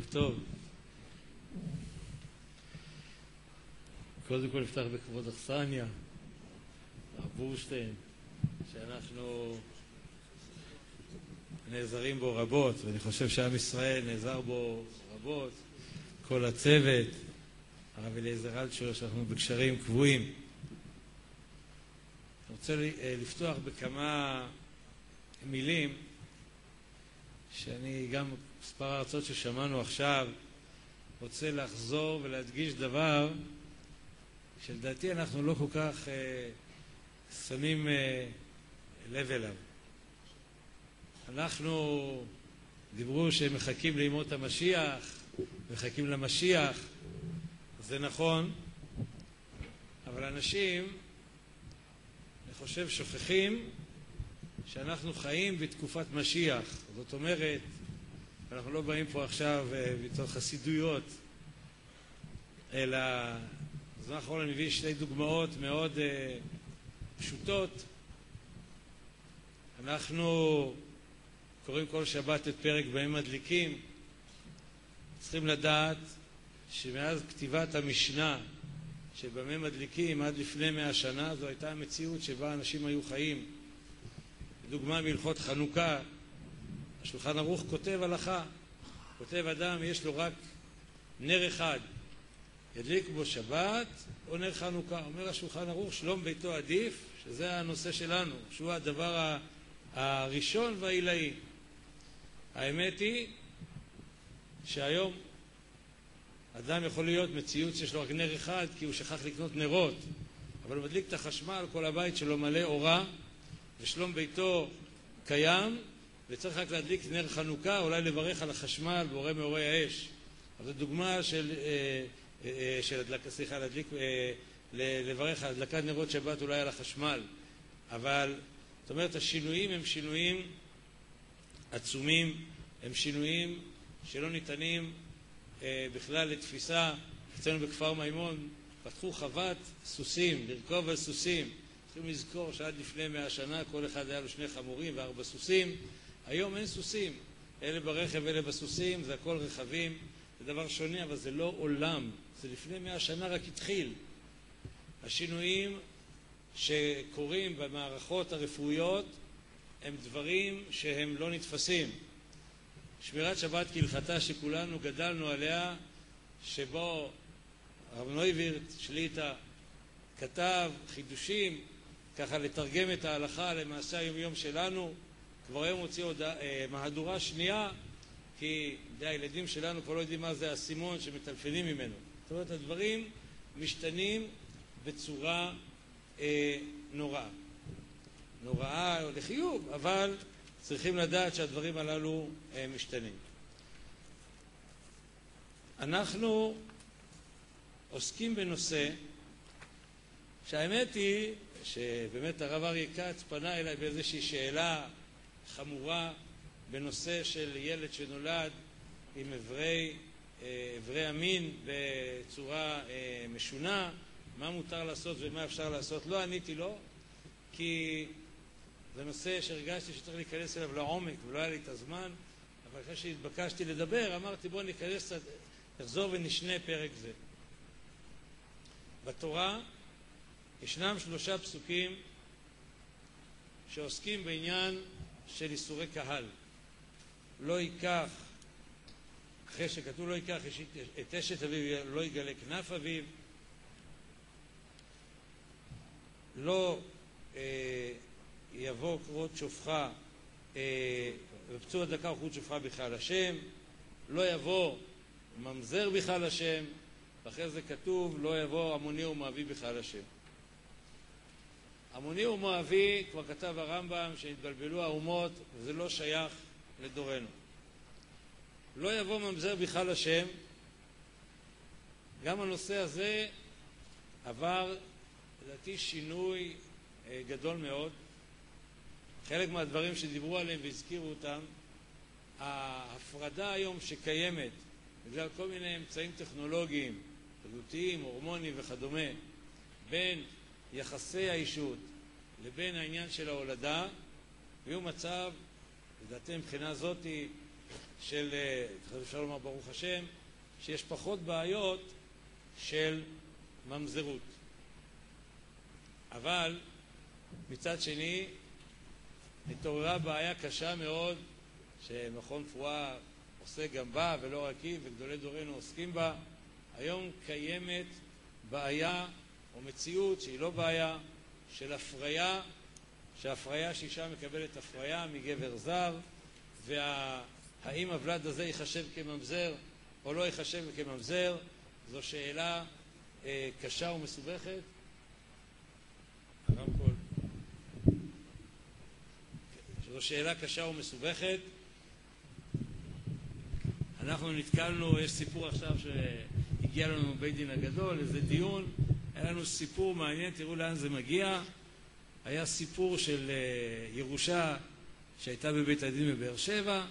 ערב טוב. קודם כל נפתח בכבוד אכסניה, הרב בורשטיין, שאנחנו נעזרים בו רבות, ואני חושב שעם ישראל נעזר בו רבות, כל הצוות, הרב אליעזר אלטשולר, שאנחנו בקשרים קבועים. אני רוצה לפתוח בכמה מילים, שאני גם מספר ההרצאות ששמענו עכשיו, רוצה לחזור ולהדגיש דבר שלדעתי אנחנו לא כל כך שמים לב אליו. אנחנו דיברו שהם מחכים לימות המשיח, מחכים למשיח, זה נכון, אבל אנשים, אני חושב, שוכחים שאנחנו חיים בתקופת משיח. זאת אומרת, אנחנו לא באים פה עכשיו בתור חסידויות, אלא בזמן האחרון אני מביא שתי דוגמאות מאוד פשוטות. אנחנו קוראים כל שבת את פרק בהם מדליקים. צריכים לדעת שמאז כתיבת המשנה שבמה מדליקים עד לפני 100 שנה, זו הייתה המציאות שבה אנשים היו חיים. דוגמה מהלכות חנוכה, השולחן ערוך כותב הלכה, כותב אדם יש לו רק נר אחד, ידליק בו שבת או נר חנוכה. אומר השולחן ערוך שלום ביתו עדיף, שזה הנושא שלנו, שהוא הדבר הראשון והעילאי. האמת היא שהיום אדם יכול להיות מציאות שיש לו רק נר אחד כי הוא שכח לקנות נרות, אבל הוא מדליק את החשמל, כל הבית שלו מלא אורה ושלום ביתו קיים, וצריך רק להדליק נר חנוכה, אולי לברך על החשמל בורא מאורי האש. אז זו דוגמה של לברך על הדלקת נרות שבת אולי על החשמל. אבל זאת אומרת, השינויים הם שינויים עצומים, הם שינויים שלא ניתנים בכלל לתפיסה. אצלנו בכפר מימון פתחו חוות סוסים, לרכוב על סוסים. צריכים לזכור שעד לפני 100 שנה כל אחד היה לו 2 חמורים ו4 סוסים. היום אין סוסים, אלה ברכב, אלה בסוסים, זה הכל רכבים, זה דבר שונה, אבל זה לא עולם, זה לפני 100 שנה רק התחיל. השינויים שקורים במערכות הרפואיות הם דברים שהם לא נתפסים. שמירת שבת כהלכתה שכולנו גדלנו עליה, שבו הרב נויבירט שליטה כתב חידושים, ככה לתרגם את ההלכה למעשה היום-יום שלנו. כבר היום הוציא עוד מהדורה שנייה, כי הילדים שלנו כבר לא יודעים מה זה הסימון שמטלפנים ממנו. זאת אומרת, הדברים משתנים בצורה נוראה. נוראה לחיוב, אבל צריכים לדעת שהדברים הללו משתנים. אנחנו עוסקים בנושא שהאמת היא שבאמת הרב אריה כץ פנה אליי באיזושהי שאלה חמורה בנושא של ילד שנולד עם אברי המין בצורה משונה, מה מותר לעשות ומה אפשר לעשות. לא עניתי לו, כי זה נושא שהרגשתי שצריך להיכנס אליו לעומק ולא היה לי את הזמן, אבל אחרי שהתבקשתי לדבר אמרתי בוא ניכנס, נחזור ונשנה פרק זה. בתורה ישנם 3 פסוקים שעוסקים בעניין של איסורי קהל. לא ייקח, אחרי שכתוב לא ייקח את אשת אביו, לא יגלה כנף אביו, לא יבוא כרות שופחה ופצוע דקה וכרות שופחה בכלל השם, לא יבוא ממזר בכלל השם, ואחרי זה כתוב לא יבוא עמוני ומואבי בכלל השם. עמוני ומואבי כבר כתב הרמב"ם שהתבלבלו האומות וזה לא שייך לדורנו. לא יבוא ממזר בכלל השם, גם הנושא הזה עבר לדעתי שינוי גדול מאוד. חלק מהדברים שדיברו עליהם והזכירו אותם, ההפרדה היום שקיימת בגלל כל מיני אמצעים טכנולוגיים, תרבותיים, הורמונים וכדומה, בין יחסי האישות לבין העניין של ההולדה, והוא מצב, לדעתי מבחינה זאת, של, אפשר לומר ברוך השם, שיש פחות בעיות של ממזרות. אבל מצד שני התעוררה בעיה קשה מאוד שמכון פרואה עוסק גם בה ולא רק היא, וגדולי דורנו עוסקים בה. היום קיימת בעיה או מציאות שהיא לא בעיה של הפריה, שהפריה שאישה מקבלת הפריה מגבר זר, והאם הוולד הזה ייחשב כממזר או לא ייחשב כממזר, זו שאלה קשה ומסובכת. זו שאלה קשה ומסובכת. אנחנו נתקלנו, יש סיפור עכשיו שהגיע לנו בית דין הגדול, איזה דיון, היה לנו סיפור מעניין, תראו לאן זה מגיע. היה סיפור של ירושה שהייתה בבית הדין בבאר שבע,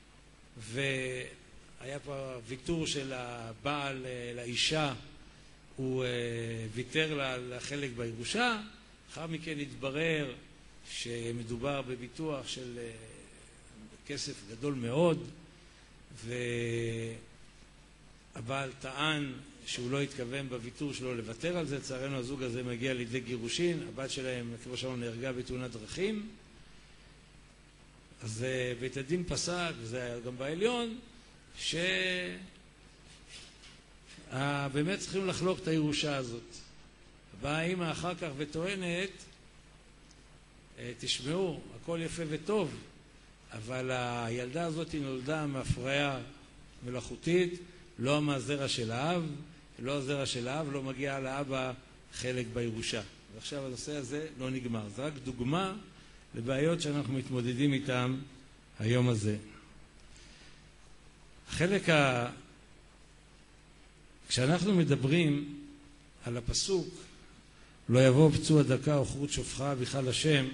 והיה פה ויתור של הבעל לאישה, הוא ויתר לה לחלק בירושה. אחר מכן התברר שמדובר בביטוח של כסף גדול מאוד, והבעל טען שהוא לא התכוון בוויתור שלו לוותר על זה. לצערנו הזוג הזה מגיע לידי גירושין, הבת שלהם כמו שאמרנו נהרגה בתאונת דרכים. אז בית הדין פסק, וזה היה גם בעליון, שבאמת צריכים לחלוק את הירושה הזאת. באה האמא אחר כך וטוענת, תשמעו, הכל יפה וטוב, אבל הילדה הזאת נולדה מהפריה מלאכותית, לא מהזרע של האב, לא הזרע של האב, לא מגיע לאבא חלק בירושה. ועכשיו הנושא הזה לא נגמר. זה רק דוגמה לבעיות שאנחנו מתמודדים איתן היום הזה. כשאנחנו מדברים על הפסוק, לא יבוא פצוע דקה או חרוט שופחה בכלל השם,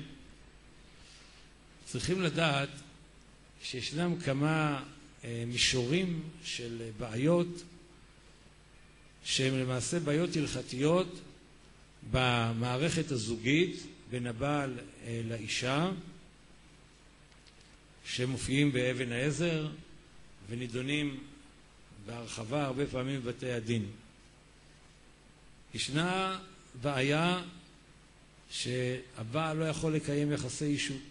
צריכים לדעת שישנם כמה מישורים של בעיות שהן למעשה בעיות הלכתיות במערכת הזוגית בין הבעל לאישה, שמופיעים באבן העזר ונידונים בהרחבה הרבה פעמים בבתי הדין. ישנה בעיה שהבעל לא יכול לקיים יחסי אישות.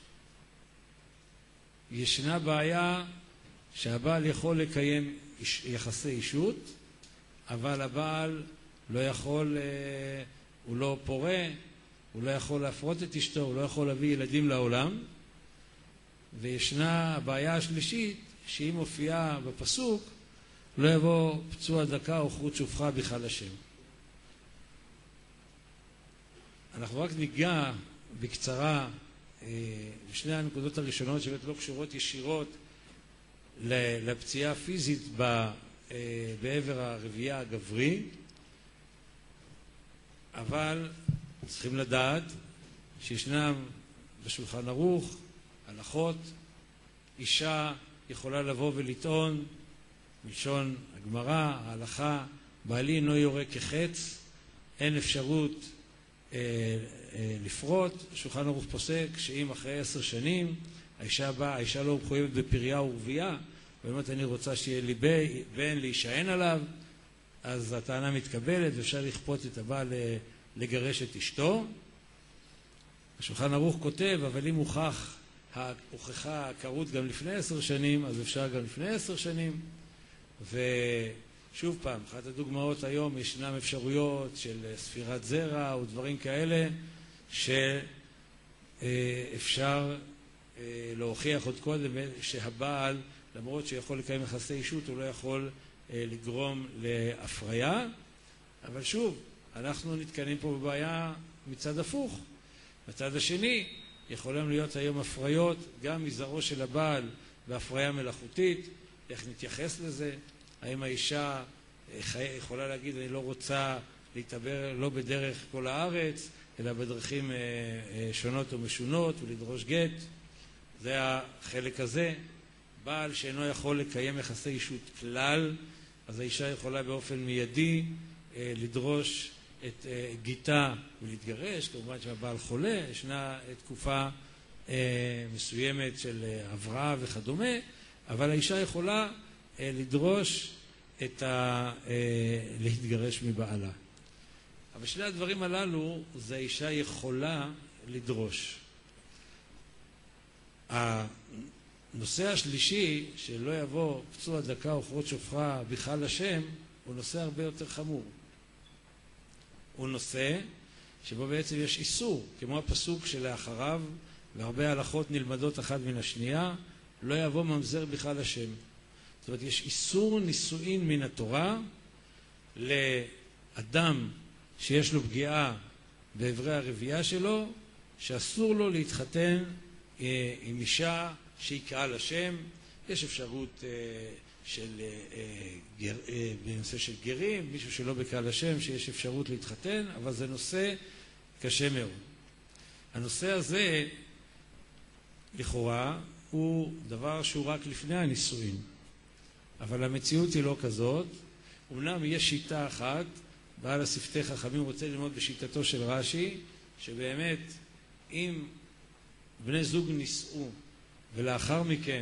ישנה בעיה שהבעל יכול לקיים יחסי אישות, אבל הבעל לא יכול, הוא לא פורה, הוא לא יכול להפרות את אשתו, הוא לא יכול להביא ילדים לעולם. וישנה הבעיה השלישית, שהיא מופיעה בפסוק, לא יבוא פצוע דקה או חרוט שופחה בכלל השם. אנחנו רק ניגע בקצרה בשני הנקודות הראשונות שבאמת לא קשורות ישירות לפציעה הפיזית בעבר הרבייה הגברי, אבל צריכים לדעת שישנם בשולחן ערוך הלכות. אישה יכולה לבוא ולטעון, מלשון הגמרא, ההלכה, בעלי אינו יורה כחץ, אין אפשרות לפרוט. שולחן ערוך פוסק שאם אחרי 10 שנים האישה באה, האישה לא מחויבת בפריה ורבייה, ואומרת אני רוצה שיהיה לי בן להישען עליו, אז הטענה מתקבלת ואפשר לכפות את הבעל לגרש את אשתו. השולחן ערוך כותב, אבל אם הוכחה העקרות גם לפני 10 שנים, אז אפשר גם לפני 10 שנים. ושוב פעם, אחת הדוגמאות היום, ישנם אפשרויות של ספירת זרע או דברים כאלה, שאפשר להוכיח עוד קודם שהבעל, למרות שיכול לקיים יחסי אישות, הוא לא יכול לגרום להפריה. אבל שוב, אנחנו נתקנים פה בבעיה מצד הפוך. מצד השני, יכולים להיות היום הפריות גם מזרעו של הבעל בהפריה מלאכותית. איך נתייחס לזה? האם האישה יכולה להגיד אני לא רוצה להתעבר לא בדרך כל הארץ, אלא בדרכים שונות או משונות ולדרוש גט? זה החלק הזה. בעל שאינו יכול לקיים יחסי אישות כלל, אז האישה יכולה באופן מיידי לדרוש את גיתה ולהתגרש. כמובן שהבעל חולה, ישנה תקופה מסוימת של הבראה וכדומה, אבל האישה יכולה לדרוש להתגרש מבעלה. אבל שני הדברים הללו, זה האישה יכולה לדרוש. הנושא השלישי, שלא יבוא פצוע דקה וכרות שופחה בכלל השם, הוא נושא הרבה יותר חמור. הוא נושא שבו בעצם יש איסור, כמו הפסוק שלאחריו, והרבה הלכות נלמדות אחת מן השנייה, לא יבוא ממזר בכלל השם. זאת אומרת, יש איסור נישואין מן התורה לאדם שיש לו פגיעה בעברי הרבייה שלו, שאסור לו להתחתן עם אישה שיקרא לשם. יש אפשרות בנושא של גרים, מישהו שלא בקרא לשם, שיש אפשרות להתחתן, אבל זה נושא קשה מאוד. הנושא הזה, לכאורה, הוא דבר שהוא רק לפני הנישואין. אבל המציאות היא לא כזאת. אומנם יש שיטה אחת, בעל השפתי חכמים רוצה ללמוד בשיטתו של רש"י, שבאמת אם בני זוג נישאו ולאחר מכן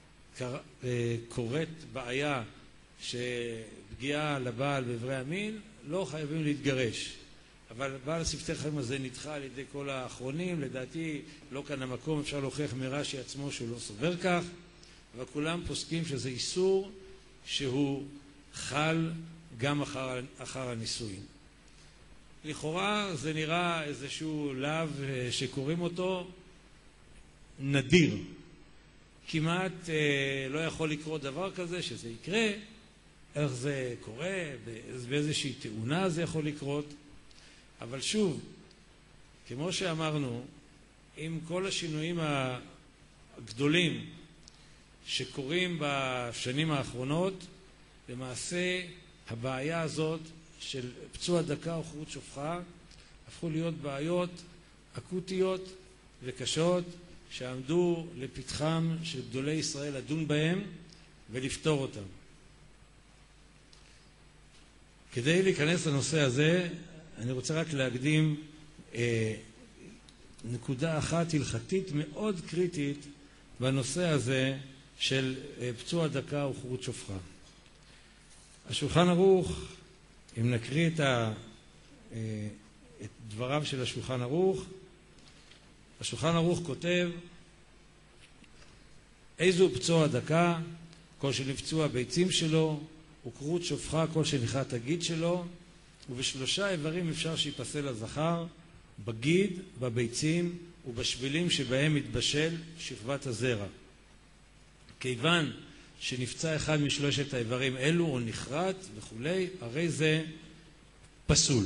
קורית בעיה שפגיעה לבעל בעברי המין, לא חייבים להתגרש. אבל בעל השפתי חכמים הזה נדחה על ידי כל האחרונים, לדעתי לא כאן המקום, אפשר להוכיח מרש"י עצמו שהוא לא סובר כך, אבל כולם פוסקים שזה איסור שהוא חל גם אחר הנישואין. לכאורה זה נראה איזשהו לאו שקוראים אותו נדיר. כמעט לא יכול לקרות דבר כזה שזה יקרה. איך זה קורה, באיזושהי תאונה זה יכול לקרות. אבל שוב, כמו שאמרנו, עם כל השינויים הגדולים שקורים בשנים האחרונות, למעשה הבעיה הזאת של פצוע דקה וכרות שופחה הפכו להיות בעיות אקוטיות וקשות שעמדו לפתחם של גדולי ישראל לדון בהם ולפתור אותם. כדי להיכנס לנושא הזה, אני רוצה רק להקדים נקודה אחת הלכתית מאוד קריטית בנושא הזה של פצוע דקה וכרות שופחה. השולחן ערוך, אם נקריא את דבריו של השולחן ערוך, השולחן ערוך כותב: איזו פצוע דקה, כל שנפצעו הביצים שלו, וכרות שופחה, כל שנכרת הגיד שלו, ובשלושה איברים אפשר שיפסל הזכר, בגיד, בביצים ובשבילים שבהם מתבשל שכבת הזרע. כיוון שנפצע אחד משלושת האיברים אלו או נחרט וכו', הרי זה פסול.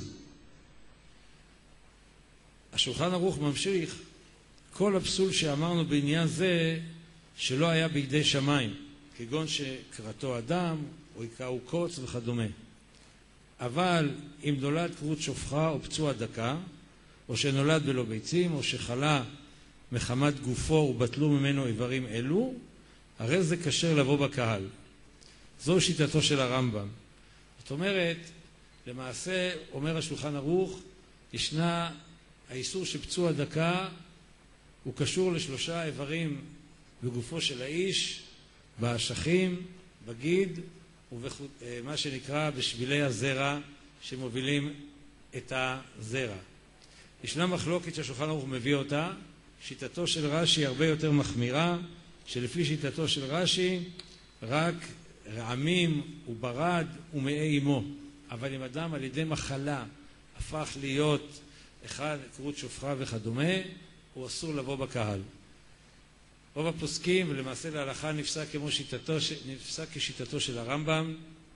השולחן ערוך ממשיך: כל הפסול שאמרנו בעניין זה שלא היה בידי שמיים, כגון שקרתו אדם או יקראו קוץ וכדומה. אבל אם נולד כרות שופחה או פצוע דקה, או שנולד בלא ביצים, או שחלה מחמת גופו ובטלו ממנו איברים אלו, הרי זה כשר לבוא בקהל. זו שיטתו של הרמב"ם. זאת אומרת, למעשה, אומר השולחן ערוך, ישנה האיסור שפצוע דקה הוא קשור לשלושה איברים בגופו של האיש, באשכים, בגיד, ומה שנקרא בשבילי הזרע שמובילים את הזרע. ישנה מחלוקת שהשולחן ערוך מביא אותה, שיטתו של רש"י הרבה יותר מחמירה, שלפי שיטתו של רש"י רק רעמים וברד ומאי אמו. אבל אם אדם על ידי מחלה הפך להיות אחד כרות שופחה וכדומה, הוא אסור לבוא בקהל. רוב הפוסקים, ולמעשה להלכה נפסק כשיטתו של הרמב"ם,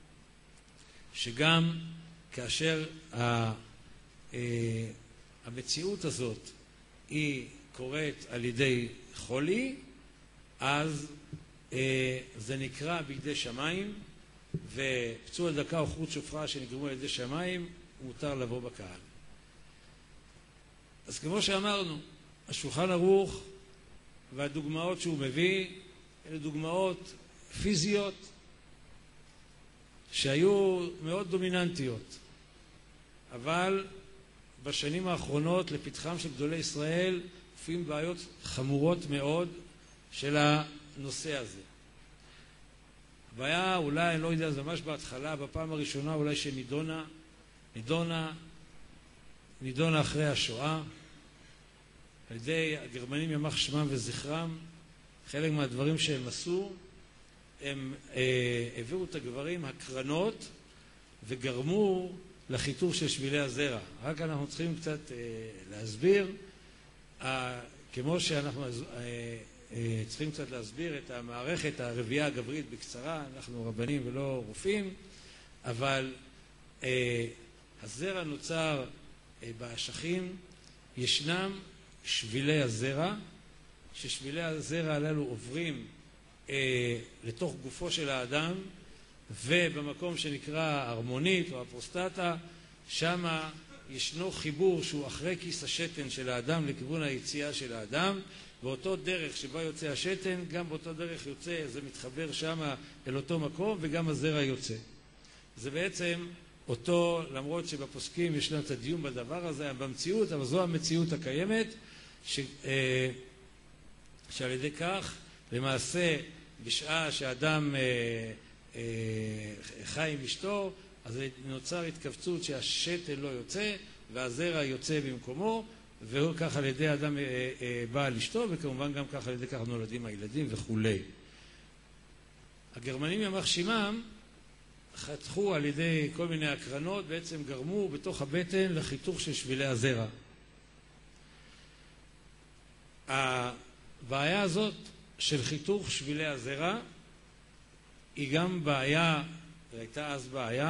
שגם כאשר המציאות הזאת היא קורית על ידי חולי, אז זה נקרא בידי שמיים, ופצוע דקה או כרות שופחה שנגרמו על ידי שמיים, מותר לבוא בקהל. אז כמו שאמרנו, השולחן ערוך והדוגמאות שהוא מביא, אלה דוגמאות פיזיות שהיו מאוד דומיננטיות. אבל בשנים האחרונות לפתחם של גדולי ישראל מופיעים בעיות חמורות מאוד של הנושא הזה. הבעיה אולי, אני לא יודע, זה ממש בהתחלה, בפעם הראשונה אולי שנידונה אחרי השואה, על ידי הגרמנים ימח שמם וזכרם. חלק מהדברים שהם עשו, הם העבירו את הגברים הקרנות וגרמו לחיתוך של שבילי הזרע. רק אנחנו צריכים קצת להסביר, כמו שאנחנו צריכים קצת להסביר את המערכת הרבייה הגברית בקצרה, אנחנו רבנים ולא רופאים, אבל הזרע נוצר באשכים, ישנם שבילי הזרע, ששבילי הזרע הללו עוברים לתוך גופו של האדם, ובמקום שנקרא ההרמונית או הפרוסטטה, שם ישנו חיבור שהוא אחרי כיס השתן של האדם לכיוון היציאה של האדם, באותו דרך שבה יוצא השתן, גם באותו דרך יוצא, זה מתחבר שם אל אותו מקום, וגם הזרע יוצא. זה בעצם אותו, למרות שבפוסקים יש לנו את הדיון בדבר הזה, במציאות, אבל זו המציאות הקיימת, שעל ידי כך, למעשה, בשעה שאדם חי עם אשתו, אז נוצר התכווצות שהשתן לא יוצא, והזרע יוצא במקומו, והוא כך על ידי האדם בא על אשתו, וכמובן גם כך על ידי כך נולדים הילדים וכו'. הגרמנים ימח שמם חתכו על ידי כל מיני הקרנות, בעצם גרמו בתוך הבטן לחיתוך של שבילי הזרע. הבעיה הזאת של חיתוך שבילי הזרע היא גם בעיה, והייתה אז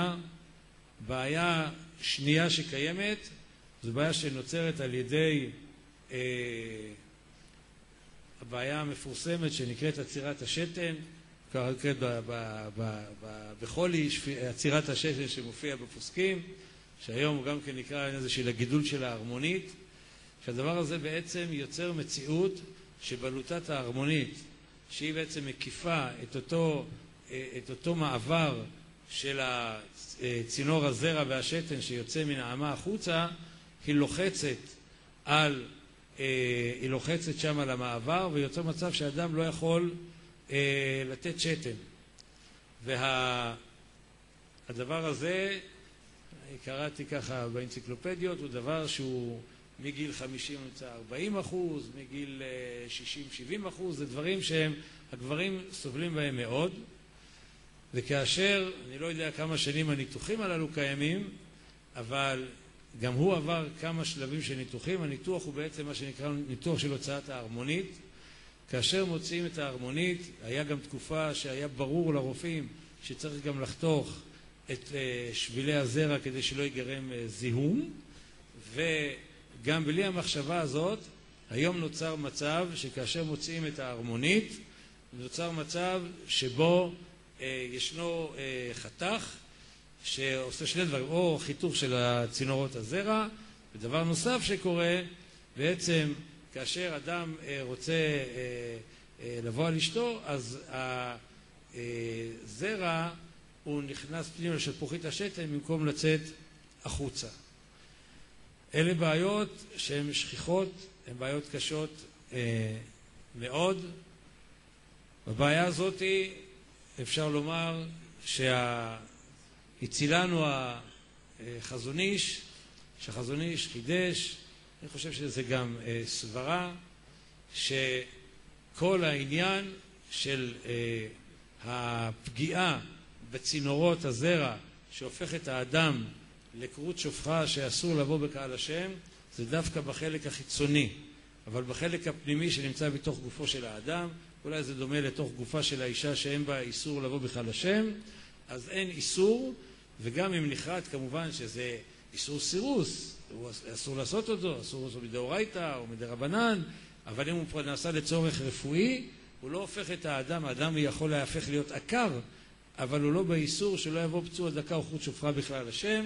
בעיה שנייה שקיימת, זו בעיה שנוצרת על ידי הבעיה המפורסמת שנקראת עצירת השתן, נקראת בחולי עצירת השתן שמופיע בפוסקים, שהיום הוא גם כן נקרא איזה של הגידול של ההרמונית, שהדבר הזה בעצם יוצר מציאות שבלוטת ההרמונית, שהיא בעצם מקיפה את אותו מעבר של צינור הזרע והשתן שיוצא מן האמה החוצה, היא לוחצת שם על המעבר, ויוצר מצב שהאדם לא יכול לתת שתן. והדבר הזה, קראתי ככה באנציקלופדיות, הוא דבר שהוא מגיל 50 40%, מגיל 60-70%, זה דברים שהם, הגברים סובלים בהם מאוד, וכאשר, אני לא יודע כמה שנים הניתוחים הללו קיימים, אבל גם הוא עבר כמה שלבים של ניתוחים. הניתוח הוא בעצם מה שנקרא ניתוח של הוצאת ההרמונית. כאשר מוציאים את ההרמונית, היה גם תקופה שהיה ברור לרופאים שצריך גם לחתוך את שבילי הזרע כדי שלא ייגרם זיהום, וגם בלי המחשבה הזאת, היום נוצר מצב שכאשר מוציאים את ההרמונית, נוצר מצב שבו ישנו חתך שעושה שני דברים, או חיתוך של צינורות הזרע, ודבר נוסף שקורה, בעצם כאשר אדם רוצה לבוא על אשתו, אז הזרע הוא נכנס פנימה לשלפוחית השתן במקום לצאת החוצה. אלה בעיות שהן שכיחות, הן בעיות קשות מאוד. בבעיה הזאת אפשר לומר הצילנו החזון איש, שהחזון איש חידש, אני חושב שזה גם סברה, שכל העניין של הפגיעה בצינורות הזרע שהופך את האדם לקרות שופחה שאסור לבוא בקהל השם, זה דווקא בחלק החיצוני, אבל בחלק הפנימי שנמצא בתוך גופו של האדם, אולי זה דומה לתוך גופה של האישה שאין בה איסור לבוא בקהל השם, אז אין איסור, וגם אם נחרט כמובן שזה איסור סירוס, אסור לעשות אותו, אסור לעשות מדאורייתא או מדרבנן, אבל אם הוא נעשה לצורך רפואי, הוא לא הופך את האדם, האדם יכול להפך להיות עקר, אבל הוא לא באיסור שלא יבוא פצוע דקה או חוט שופחה בכלל השם,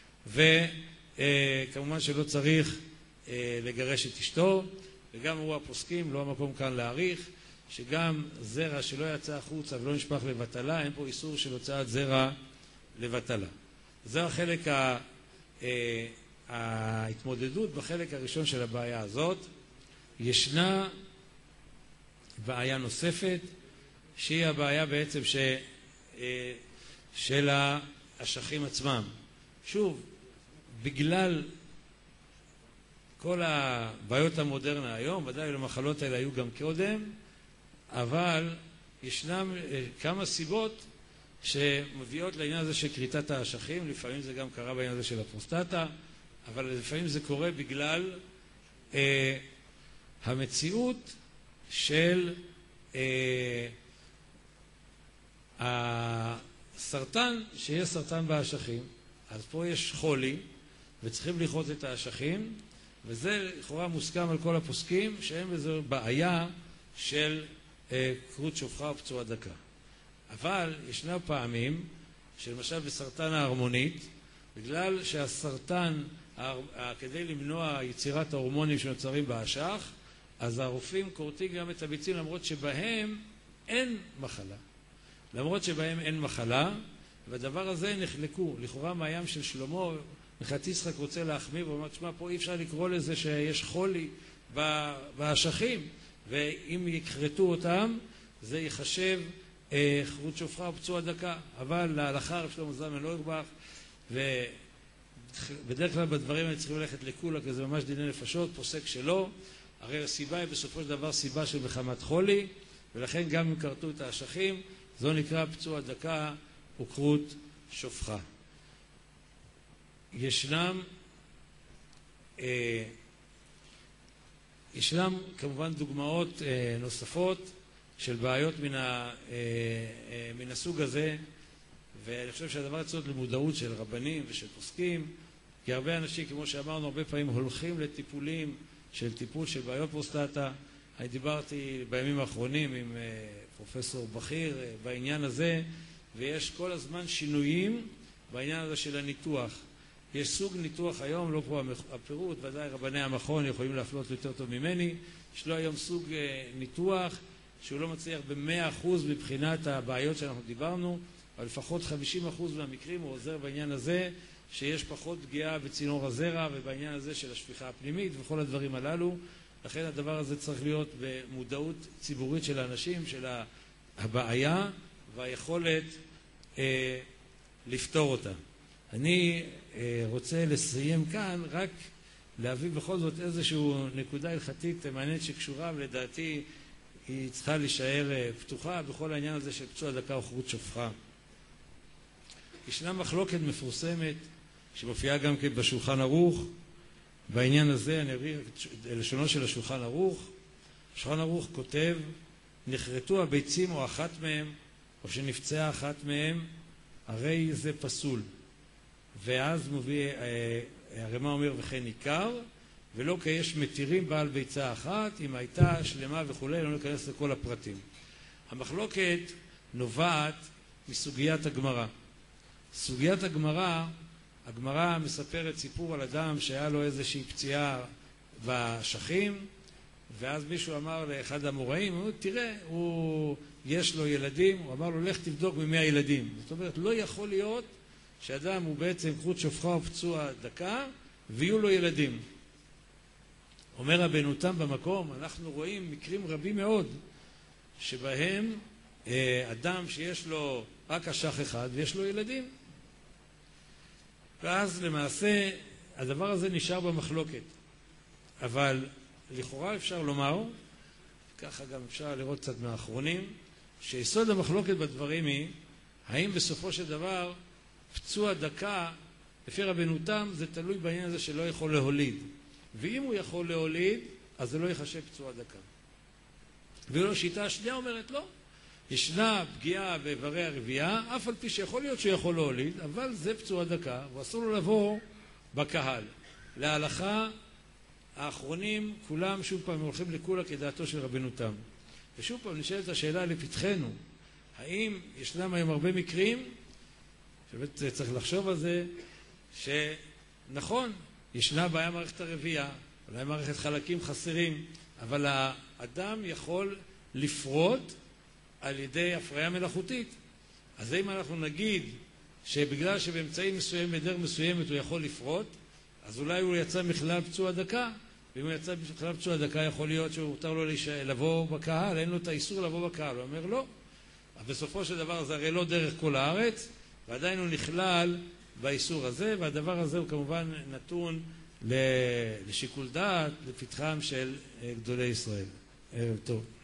וכמובן שלא צריך לגרש את אשתו, וגם הוא הפוסקים, לא המקום כאן להעריך, שגם זרע שלא יצא החוצה ולא נשפך לבטלה, אין פה איסור של הוצאת זרע לבטלה. זה החלק ההתמודדות בחלק הראשון של הבעיה הזאת. ישנה בעיה נוספת, שהיא הבעיה בעצם של האשכים עצמם. שוב, בגלל כל הבעיות המודרנה היום, ודאי למחלות האלה היו גם קודם, אבל ישנם כמה סיבות שמביאות לעניין הזה של כריתת האשכים. לפעמים זה גם קרה בעניין הזה של הפרוסטטה, אבל לפעמים זה קורה בגלל המציאות של הסרטן, שיש סרטן באשכים. אז פה יש חולי וצריכים לכרות את האשכים, וזה לכאורה מוסכם על כל הפוסקים שאין בזה בעיה של כרות שופחה או פצועה דקה. אבל ישנה פעמים שלמשל בסרטן ההרמונית, בגלל שהסרטן, כדי למנוע יצירת ההורמונים שנוצרים באשך, אז הרופאים כורתים גם את הביצים למרות שבהם אין מחלה. למרות שבהם אין מחלה, והדבר הזה נחלקו. לכאורה מהים של שלמה, מחת יצחק רוצה להחמיא ואומר, תשמע, פה אי אפשר לקרוא לזה שיש חולי באשכים, ואם יקרתו אותם, זה ייחשב כרות שופחה או פצועה דקה. אבל להלכה רב שלמה זלמן אוירבך, ובדרך כלל בדברים האלה צריכים ללכת לקולה, כי זה ממש דיני נפשות, פוסק שלא. הרי הסיבה היא בסופו של דבר סיבה של מחמת חולי, ולכן גם אם כרתו את האשכים, זו נקרא פצועה דקה וכרות שופחה. ישנם כמובן דוגמאות נוספות של בעיות מן הסוג הזה, ואני חושב שהדבר צריך להיות למודעות של רבנים ושל פוסקים, כי הרבה אנשים, כמו שאמרנו, הרבה פעמים הולכים לטיפולים של טיפול של בעיות פרוסטטה. אני דיברתי בימים האחרונים עם פרופסור בכיר בעניין הזה, ויש כל הזמן שינויים בעניין הזה של הניתוח. יש סוג ניתוח היום, לא פה הפירוט, ודאי רבני המכון יכולים להפלות יותר טוב ממני. יש לו היום סוג ניתוח שהוא לא מצליח ב100% מבחינת הבעיות שאנחנו דיברנו, אבל לפחות 50% מהמקרים הוא עוזר בעניין הזה, שיש פחות פגיעה בצינור הזרע ובעניין הזה של השפיכה הפנימית וכל הדברים הללו. לכן הדבר הזה צריך להיות במודעות ציבורית של האנשים, של הבעיה והיכולת לפתור אותה. אני רוצה לסיים כאן, רק להביא בכל זאת איזושהי נקודה הלכתית מעניינת שקשורה, ולדעתי היא צריכה להישאר פתוחה בכל העניין הזה של פצועה דקה וכרות שופחה. ישנה מחלוקת מפורסמת שמופיעה גם כן בשולחן ערוך. בעניין הזה אני אביא לשונו של השולחן ערוך. השולחן ערוך כותב, נחרטו הביצים או אחת מהם, או שנפצעה אחת מהם, הרי זה פסול. ואז מביא, הרמ"א אומר, וכן עיקר, ולא כי יש מתירים בעל ביצה אחת, אם הייתה שלמה וכו', לא ניכנס לכל הפרטים. המחלוקת נובעת מסוגיית הגמרא. סוגיית הגמרא מספרת סיפור על אדם שהיה לו איזושהי פציעה באשכים, ואז מישהו אמר לאחד המוראים, תראה, יש לו ילדים, הוא אמר לו, לך תבדוק מ100 ילדים. זאת אומרת, לא יכול להיות שאדם הוא בעצם כרות שופחה או פצוע דקה, ויהיו לו ילדים. אומר רבנו תם במקום, אנחנו רואים מקרים רבים מאוד, שבהם אדם שיש לו רק אשך אחד ויש לו ילדים. ואז למעשה הדבר הזה נשאר במחלוקת. אבל לכאורה אפשר לומר, ככה גם אפשר לראות קצת מהאחרונים, שיסוד המחלוקת בדברים היא, האם בסופו של דבר פצוע דקה, לפי רבנו תם, זה תלוי בעניין הזה שלא יכול להוליד. ואם הוא יכול להוליד, אז זה לא יחשב פצוע דקה. ולא שיטה השנייה אומרת לא. ישנה פגיעה באיברי הרבייה, אף על פי שיכול להיות שהוא יכול להוליד, אבל זה פצוע דקה, ואסור לו לבוא בקהל. להלכה, האחרונים, כולם שוב פעם הולכים לכולה כדעתו של רבנו תם. ושוב פעם נשאלת השאלה לפתחנו, האם ישנם היום הרבה מקרים, שבאמת צריך לחשוב על זה, שנכון, ישנה בעיה מערכת הרבייה, אולי מערכת חלקים חסרים, אבל האדם יכול לפרוט על ידי הפריה מלאכותית. אז אם אנחנו נגיד שבגלל שבאמצעים מסוים, בדרך מסוימת הוא יכול לפרוט, אז אולי הוא יצא מכלל פצוע דקה, ואם הוא יצא מכלל פצוע דקה יכול להיות שהוא מותר לו לבוא בקהל, אין לו את האיסור לבוא בקהל. הוא אומר לא, בסופו של דבר זה הרי לא דרך כל הארץ, ועדיין הוא נכלל באיסור הזה, והדבר הזה הוא כמובן נתון לשיקול דעת, לפתחם של גדולי ישראל. ערב טוב.